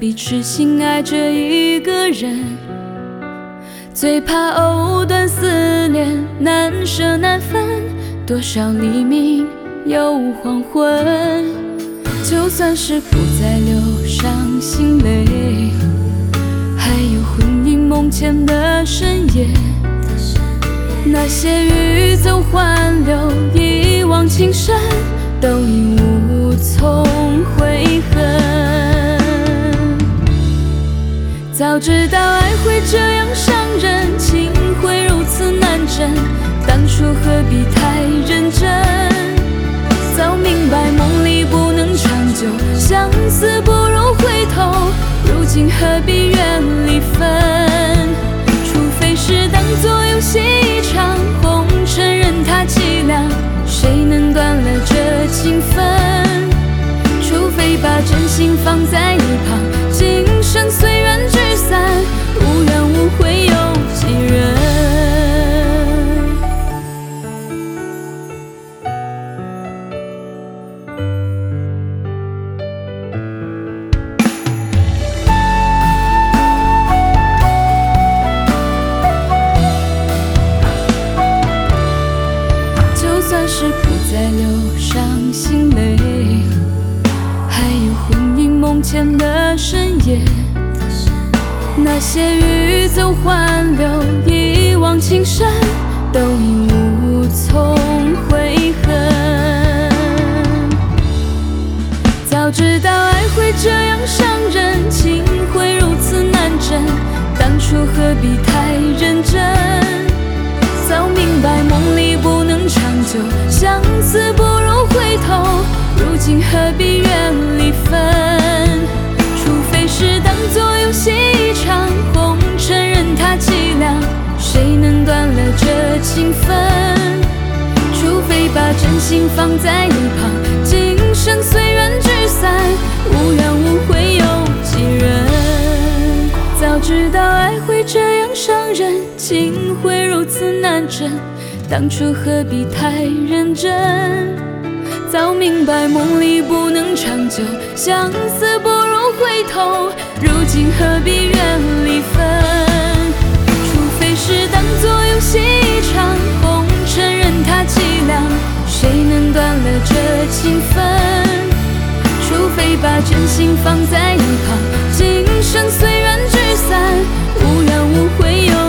必痴心爱着一个人？最怕藕断丝连，难舍难分，多少黎明又黄昏。就算是不再流伤心泪，还有魂萦梦牵的深夜。那些欲走还留，一往情深，都已无从悔恨。早知道爱会这样伤人，情会如此难枕，当初何必太认真？早明白梦里不能长久，相思不如回头，如今何必怨离分？除非是当作游戏一场，红尘任它凄凉，谁能断了这情分？除非把真心放在一旁，今生随缘聚散，无怨无悔有几人？就算是不再流伤心泪，还有魂萦梦牵的深夜。那些欲走还留，一往情深，都已无从悔恨。早知道爱会这样伤人，情会如此难枕，当初何必太认真？早明白梦里不能长久，相思不如回头，如今何必怨离分？除非是当作游戏一场，红尘任它凄凉，谁能断了这情分？除非把真心放在一旁，今生随缘聚散，无怨无悔有几人？早知道爱会这样伤人，情会如此难枕，当初何必太认真？早明白梦里不能长久，相思不如回头，如今何必怨离分？除非是当作游戏一场，红尘任它凄凉，谁能断了这情分？除非把真心放在一旁，今生随缘聚散，无怨无悔有